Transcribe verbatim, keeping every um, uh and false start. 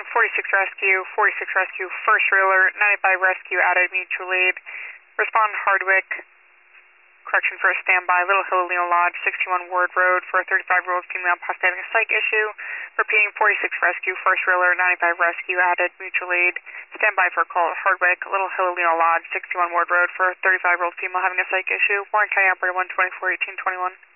forty-six Rescue, forty-six Rescue, first trailer, ninety-five Rescue, added mutual aid. Respond Hardwick, correction for a standby, Little Hill, Leo Lodge, sixty-one Ward Road for a thirty-five-year-old female possibly having a psych issue. Repeating, forty-six Rescue, first trailer, ninety-five Rescue, added mutual aid. Standby for a call at Hardwick, Little Hill, Leo Lodge, sixty-one Ward Road for a thirty-five-year-old female having a psych issue. Warren County Operator one twenty-four eighteen twenty-one.